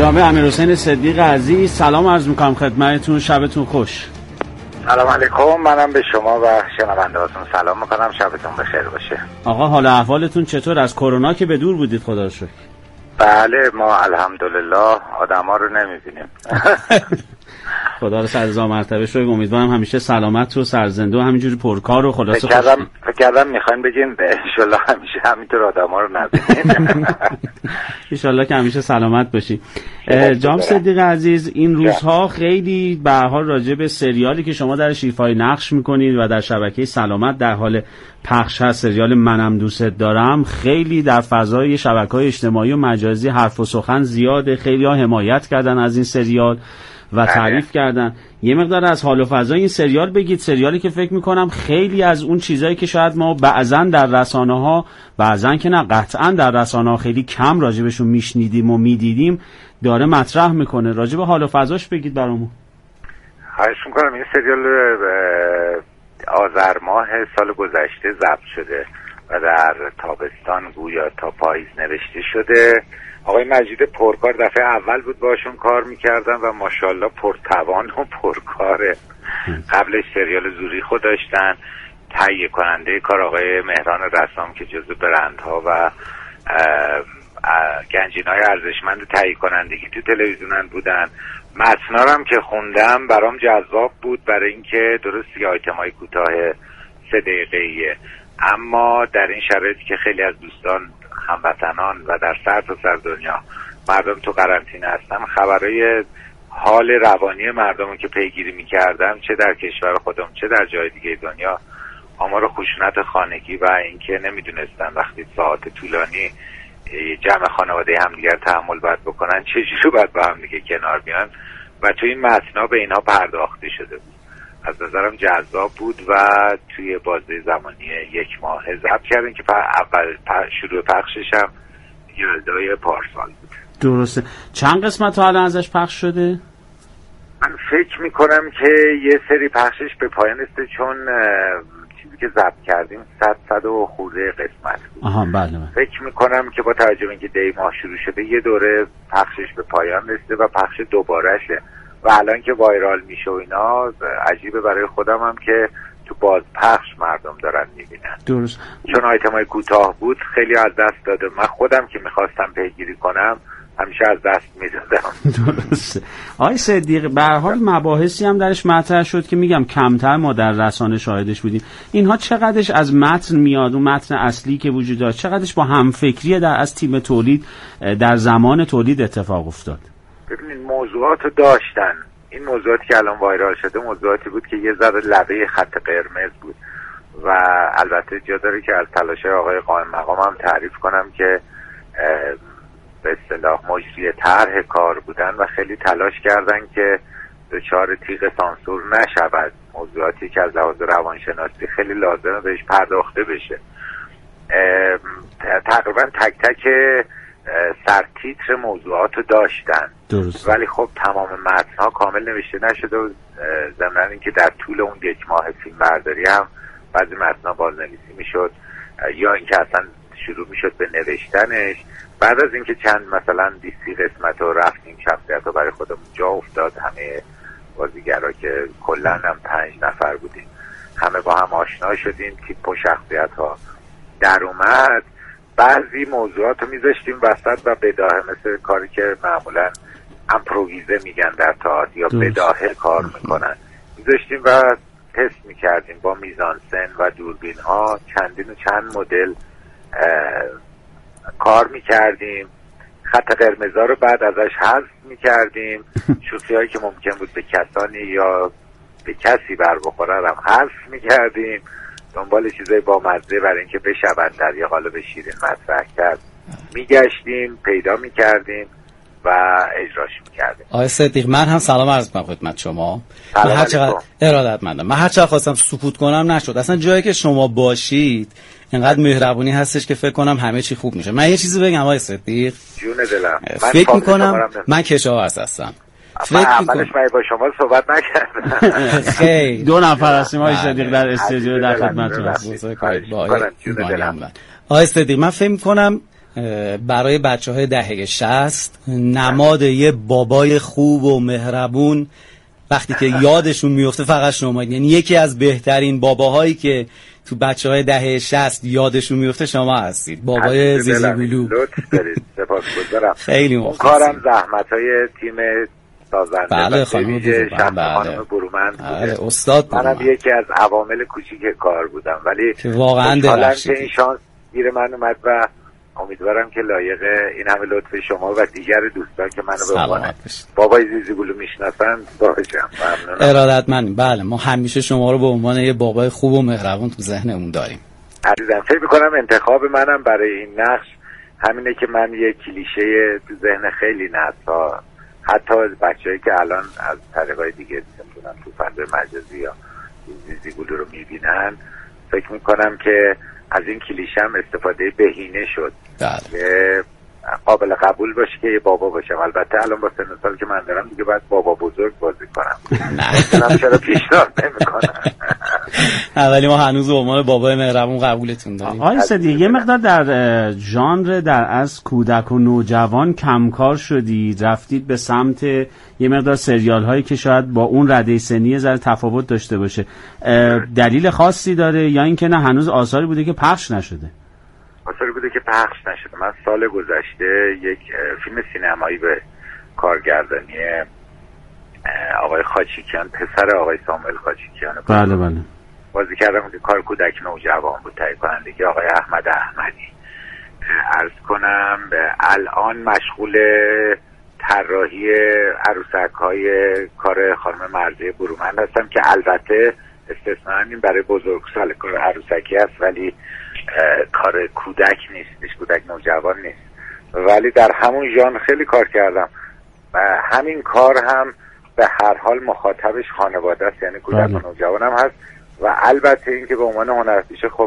جناب امیرحسین صدیق عزیز سلام عرض میکنم خدمتتون، شبتون خوش. سلام علیکم، منم به شما و شنوندهاتون سلام میکنم، شبتون بخیر باشه. آقا حال احوالتون چطور؟ از کرونا که به دور بودید خدا رو شکر. بله ما الحمدلله آدما رو نمیبینیم. خدا رو صد هزار مرتبه شکر. امیدوارم همیشه سلامت و سرزنده و همینجوری پرکار و خلاصه فکر کردم میخواین بگین ان شاءالله همیشه همینطور آدما رو نبینیم. ان شاءالله که همیشه سلامت باشی. جناب صدیق عزیز این روزها خیلی به هر حال راجع به سریالی که شما در شیفای نقش میکنید و در شبکه سلامت در حال پخش هست، سریال منم دوست دارم، خیلی در فضای شبکه‌های اجتماعی و مجازی حرف و سخن زیاده. خیلی‌ها حمایت کردن از این سریال و تعریف کردن. یه مقدار از حال و فضای این سریال بگید. سریالی که فکر میکنم خیلی از اون چیزایی که شاید ما بعضن در رسانه‌ها، بعضن که نه قطعا در رسانه‌ها خیلی کم راجبشون میشنیدیم و میدیدیم، داره مطرح میکنه. راجب حال و فضاش بگید برامون. خواهش میکنم. این سریال آذر ماه سال گذشته ضبط شده و در تابستان گویا تا پاییز نوشته شده. آقای مجید پرکار دفعه اول بود باشون کار میکردن و ماشاءالله پرتوان و پرکاره. قبلش سریال زوریخو داشتن. تهیه کننده کار آقای مهران رسام که جزو برندها و گنجینه‌های ارزشمند تهیه کنندگی تو تلویزیون بودن. متن‌ها هم که خوندم برام جذاب بود، برای اینکه درست یه آیتمای کوتاه 3 دقیقه‌ایه، اما در این شرایطی که خیلی از دوستان هموطنان و در سرتاسر دنیا مردم تو قرنطینه هستن، خبرای حال روانی مردم که پیگیری می‌کردم چه در کشور خودم چه در جای دیگه دنیا، آمار خشونت خانگی و اینکه نمیدونستن وقتی ساعت طولانی جمع خانواده همدیگر تحمل باید بکنن چجوری باید با هم دیگه کنار بیان و توی این متنا به اینها پرداخته شده بود. از نظرم جذاب بود و توی بازه زمانی 1 ماه ضبط کردن که اول شروع پخشش هم یلدای پارسال بود. درسته. چند قسمت تا الان ازش پخش شده؟ من فکر میکنم که یه سری پخشش به پایان رسیده، چون چیزی که ضبط کردیم 100 و خورده قسمت بود. آها بله. فکر میکنم که با توجه به اینکه دی ماه شروع شده یه دوره پخشش به پایان رسیده و پخش دوبارهشه و الان که وایرال میشه و اینا عجیبه برای خودم هم که تو باز پخش مردم دارن میبینن. درست. چون آیتمای کوتاه بود خیلی از دست داده. من خودم که میخواستم پیگیری کنم همیشه از دست میدادم. درسته. آقای صدیق به هر حال مباحثی هم درش مطرح شد که میگم کمتر ما در رسانه شاهدش بودیم. اینها چقدرش از متن میاد، اون متن اصلی که وجود داشت، چقدرش با همفکری از تیم تولید در زمان تولید اتفاق افتاد؟ ببینید موضوعاتو داشتن. این موضوعاتی که الان وایرال شده موضوعاتی بود که یه ذره لبه خط قرمز بود و البته جا داره که از تلاش آقای قائم مقام هم تعریف کنم که به اصطلاح مجری طرح کار بودن و خیلی تلاش کردن که دچار تیغ سانسور نشود. موضوعاتی که از لحاظ روانشناسی خیلی لازمه بهش پرداخته بشه. تقریبا تک تک سرتیتر موضوعاتو داشتن. درست. ولی خب تمام متن‌ها کامل نوشته نشده و ضمن اینکه در طول اون 1 ماه فیلم برداری هم بعضی متن‌ها بازنویسی میشد یا اینکه اصلا شروع میشد به نوشتنش. بعد از اینکه چند مثلا 20 قسمت رو رفتیم شخصیت رو برای خودمون جا افتاد، همه بازیگرا که کلا هم 5 نفر بودیم همه با هم آشنا شدیم، تیپ و شخصیت ها در اومد، بعضی موضوعات رو میذاشتیم وسط و بداهه، مثل کاری که معمولا امپروویزه میگن در تئاتر یا بداهه کار میکنن، میذاشتیم و تست میکردیم با میزانسن و دوربین ها چندین و چند مدل کار میکردیم. خط قرمزا رو بعد ازش حذف میکردیم. شوخی هایی که ممکن بود به کسانی یا به کسی بر بخوره هم حذف میکردیم. دنبال چیزای با مزه برای اینکه بشود در یه قالب شیرین مطرح کرد میگشتیم، پیدا میکردیم و اجراش میکردیم. آقای صدیق من هم سلام عرض میکنم خدمت شما. من هر چقدر ارادتمندم. من هر چقدر خواستم سکوت کنم نشد. اصلا جایی که شما باشید اینقدر مهربونی هستش که فکر کنم همه چی خوب میشه. من یه چیزی بگم آقای صدیق. جون دلم. فکر میکنم من کشاورز هستم. اولش من با شما صحبت نکردم. خیلی 2 نفر هستیم آقای صدیق در استودیو در خدمتتون هستیم. آقای صدیق من فکر میکنم برای بچه‌های دهه 60 نماد یه بابای خوب و مهربون وقتی که یادشون میفته فقط شما، یعنی یکی از بهترین باباهایی که تو بچه‌های دهه 60 یادشون میفته شما هستید، بابای زیزیگولو. لطف دارید، سپاسگزارم. خیلی اون کارم زحمت‌های تیم سازنده بله خانم برومند بله استاد منم یکی از عوامل کوچیک کار بودم، ولی که واقعا درخشید. این شانس گیر من اومد و امیدوارم که لایق این همه لطف شما و دیگر دوستان که منو به عنوان بابای زیزیگولو میشناسن باشم. ارادتمندیم. بله ما همیشه شما رو به عنوان یه بابای خوب و مهربون تو ذهنمون داریم. عزیزم فکر می‌کنم انتخاب منم برای این نقش همینه که من یه کلیشه تو ذهن خیلی نسا، حتی بچه‌ای که الان از طریقای دیگه نمی‌دونم تو فضای مجازی یا زیزیگولو رو می‌بینن، فکر می‌کنم که از این کلیشه هم استفاده بهینه شد که قابل قبول باشه که یه بابا باشم. البته الان با سن سال که من دارم دیگه باید بابا بزرگ بازی کنم. نه چرا پیشنهاد نمی‌کنم. ولی ما هنوز به عنوان بابای مهربون قبولتون داریم. آقای صدیقی یه مقدار در ژانر در از کودک و نوجوان کمکار شدید، رفتید به سمت یه مقدار سریال هایی که شاید با اون رده سنی ذره تفاوت داشته باشه. دلیل خاصی داره یا اینکه نه هنوز آثاری بوده که پخش نشده؟ آثاری بوده که پخش نشده. من سال گذشته یک فیلم سینمایی به کارگردانی آقای خاچیکیان، پسر آقای ساموئل خاچیکیان بله بازی کردم که کار کودک نوجوان بود، تهیه کنندگی آقای احمد احمدی. عرض کنم الان مشغول طراحی عروسک‌های کار خانم مرضیه برومند هستم که البته استثناء این برای بزرگسال کار عروسکی است، ولی کار کودک نیست، کودک نوجوان نیست، ولی در همون ژانر خیلی کار کردم و همین کار هم به هر حال مخاطبش خانواده است، یعنی کودک و نوجوان هم هست. و البته این که به عنوان هنرپیشه خب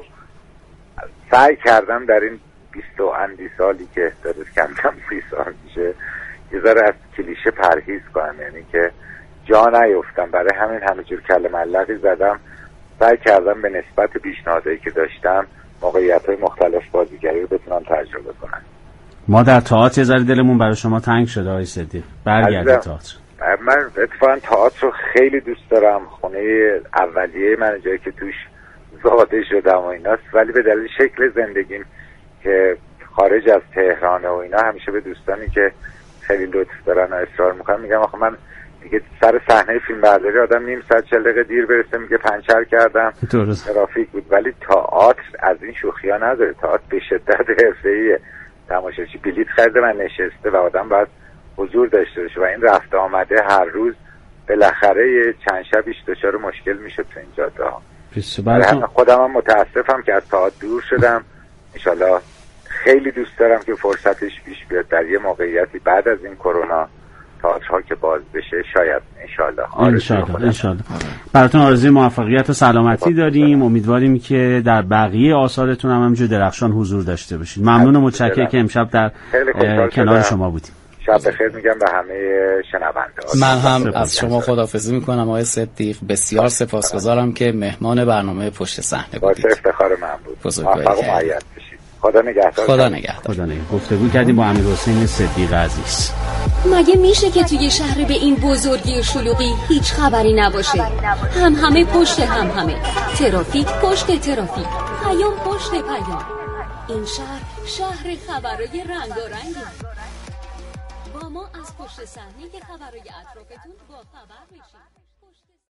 سعی کردم در این 20 و اندی سالی که داره کم 30 سال میشه یه ذره از کلیشه پرهیز کنم، یعنی که جا نیفتم. برای همین همینجور کله ملقی زدم، سعی کردم به نسبت پیشنهادایی که داشتم موقعیت‌های مختلف بازیگری رو بتونم تجربه کنم. ما در تئاتر یه ذره دلمون برای شما تنگ شده آقای صدیق، برگردید تئاتر. من اتفاقا تئاتر رو خیلی دوست دارم، خونه اولیه من جایی که توش زاده شدم و ایناست، ولی به دلیل شکل زندگیم که خارج از تهران و اینا همیشه به دوستانی که خیلی لطف دارن و اصرار میکنن میگم آخه من دیگه سر صحنه فیلم برداری آدم نیم ساعت 40 دقیقه دیر برسه میگه پنچر کردم ترافیک بود. ولی تئاتر از این شوخی‌ها نداره، تئاتر به شدت حرفه‌ایه، تماشاچی بلیط خریده و نشسته و آدم باید حضور داشته باشه و این رفته آمده هر روز بالاخره چند شبیش دچار مشکل میشه تو این جاده. خودم هم متاسفم که از تئاتر دور شدم. انشالله خیلی دوست دارم که فرصتش پیش بیاد در یه موقعیتی بعد از این کرونا تئاترها که باز بشه، شاید انشالله. براتون آرزوی موفقیت و سلامتی داریم. امیدواریم که در بقیه آثارتون هم همینجور درخشان حضور داشته باشید. ممنون و متشکرم که امشب در کنار شما بودیم. شب بخیر میگم به همه شنونده. من هم از شما خداحافظی میکنم آقای صدیق، بسیار سپاسگزارم که مهمان برنامه پشت صحنه بودید. باعث افتخار من بود. موفق و مؤید باشید. خدا نگهدار. گفتگو کردیم با امیرحسین صدیق عزیز. مگه میشه که توی شهر به این بزرگی و شلوغی هیچ خبری نباشه؟ همه پشت همه، ترافیک پشت ترافیک، پیام پشت پیام. این شهر خبرای رنگارنگه. با ما از پشت صحنه که خبرای اطرافتون با خبر میشید.